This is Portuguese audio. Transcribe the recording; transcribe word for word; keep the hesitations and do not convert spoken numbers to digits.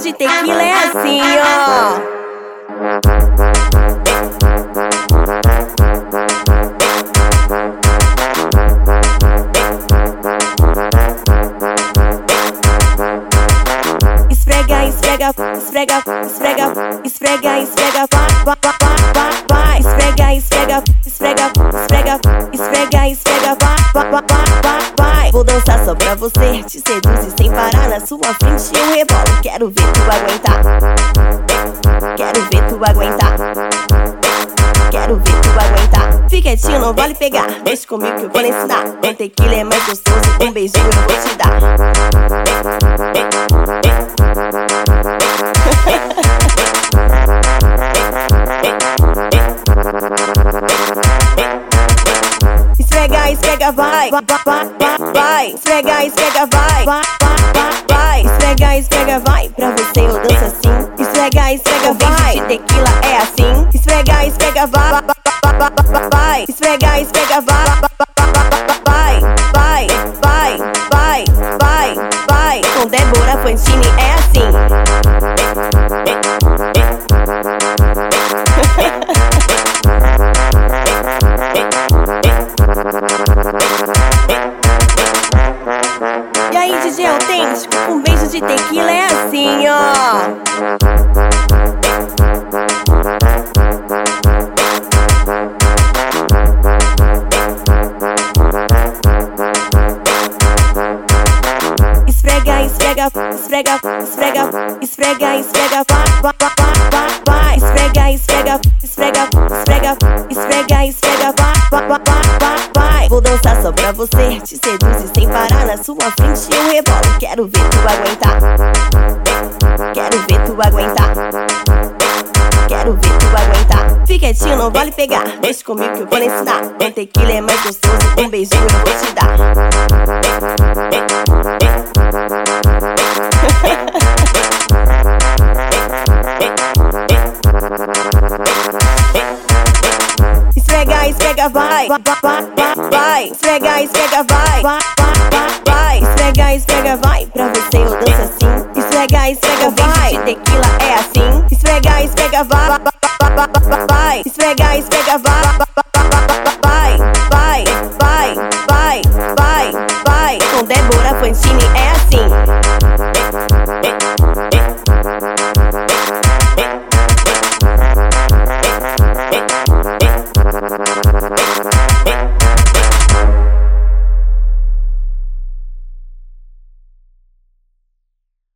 de tequila é assim, ó. Esfrega, esfrega, esfrega, esfrega, esfrega, esfrega, vai, vai, vai, vai. Esfrega, esfrega, esfrega, esfrega, esfrega, esfrega, vai, vai, vai, vai. Vou dançar só pra você, te seduzir sem parar. Na sua frente eu rebolo, quero ver tu aguentar. Quero ver tu aguentar. Quero ver tu aguentar. Fica quietinho, não vale pegar. Deixa comigo que eu vou lhe ensinar. Com tequila é mais gostoso, um beijinho eu vou te dar. Esfrega, esfrega, vai, vai, vai, vai, vai. Esfrega, esfrega, vai, vai, vai, vai. Esfrega, esfrega, vai. Pra você eu danço assim. Esfrega, esfrega, vai. De tequila é assim. Esfrega, esfrega, vai, vai, vai, vai. Esfrega, esfrega, vai, vai, vai, vai, vai, vai, vai. Com Débora Fantini é assim. E aí, D J autêntico, um beijo de tequila é assim, ó. Esfrega, esfrega, esfrega, esfrega, esfrega, esfrega, vai, vai, vai, vai, vai. Esfrega, esfrega, esfrega, esfrega, esfrega, esfrega, vai, vai, vai, vai, vai. Vou dançar só pra você, te seduzir sem parar. Na sua frente eu rebolo, quero ver tu aguentar. Quero ver tu aguentar. Quero ver tu aguentar. Fica quietinho, não vale pegar. Deixa comigo que eu vou lhe ensinar. Com tequila é mais gostoso, um beijinho eu vou te dar. Esfrega, esfrega, vai, vai, vai, vai, vai. Esfrega, esfrega, vai, vai, vai, vai. Esfrega, esfrega, vai. Pra você eu danço assim. Esfrega, esfrega, vai. De tequila é assim. Esfrega, esfrega, vai, vai, vai, vai, vai. Esfrega, esfrega, vai.